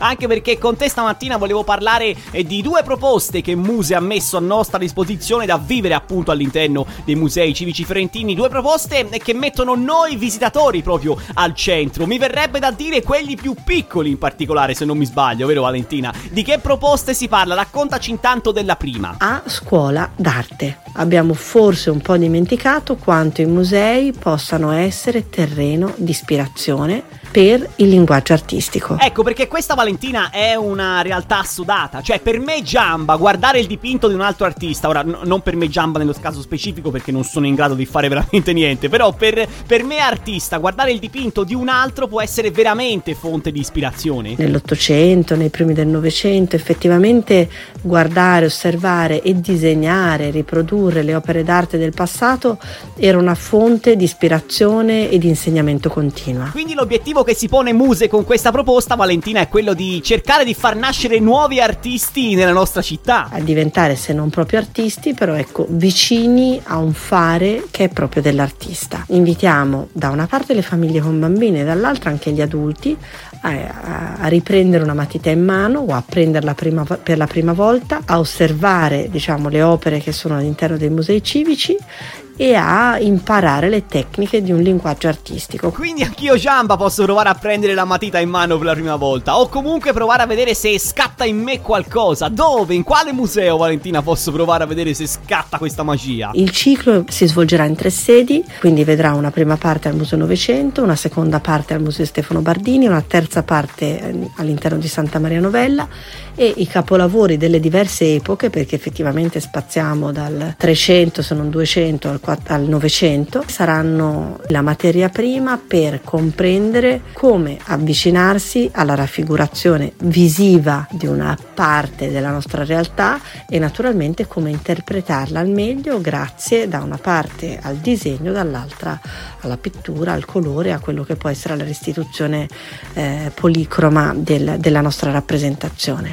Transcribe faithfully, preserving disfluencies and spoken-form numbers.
Anche perché con te stamattina volevo parlare eh, di due proposte che Muse ha messo a nostra disposizione da vivere appunto all'interno dei musei civici fiorentini. Due proposte che mettono noi visitatori proprio al centro. Mi verrebbe da dire quelli più piccoli in particolare, se non mi sbaglio, vero Valentina? Di che proposte si parla? Raccontaci intanto della prima. A scuola d'arte. Abbiamo forse un po' dimenticato quanto i musei possano essere terreno di ispirazione per il linguaggio artistico. Ecco perché questa Valentina è una realtà assodata. Cioè per me Giamba, guardare il dipinto di un altro artista, ora n- non per me Giamba nello caso specifico perché non sono in grado di fare veramente niente, però per, per me artista, guardare il dipinto di un altro può essere veramente fonte di ispirazione. Nell'Ottocento, nei primi del Novecento, effettivamente guardare, osservare e disegnare, riprodurre le opere d'arte del passato era una fonte di ispirazione e di insegnamento continua. Quindi l'obiettivo che si pone Muse con questa proposta, Valentina, è quello di cercare di far nascere nuovi artisti nella nostra città, a diventare, se non proprio artisti, però ecco, vicini a un fare che è proprio dell'artista. Invitiamo da una parte le famiglie con bambini e dall'altra anche gli adulti a, a, a riprendere una matita in mano o a prenderla prima, per la prima volta, a osservare, diciamo, le opere che sono all'interno dei musei civici e a imparare le tecniche di un linguaggio artistico. Quindi anch'io Giamba posso provare a prendere la matita in mano per la prima volta, o comunque provare a vedere se scatta in me qualcosa. Dove? In quale museo, Valentina, posso provare a vedere se scatta questa magia? Il ciclo si svolgerà in tre sedi, quindi vedrà una prima parte al Museo Novecento, una seconda parte al Museo Stefano Bardini, una terza parte all'interno di Santa Maria Novella, e i capolavori delle diverse epoche, perché effettivamente spaziamo dal trecento, se non duecento, al al Novecento, saranno la materia prima per comprendere come avvicinarsi alla raffigurazione visiva di una parte della nostra realtà e naturalmente come interpretarla al meglio grazie da una parte al disegno, dall'altra alla pittura, al colore, a quello che può essere la restituzione eh, policroma del, della nostra rappresentazione.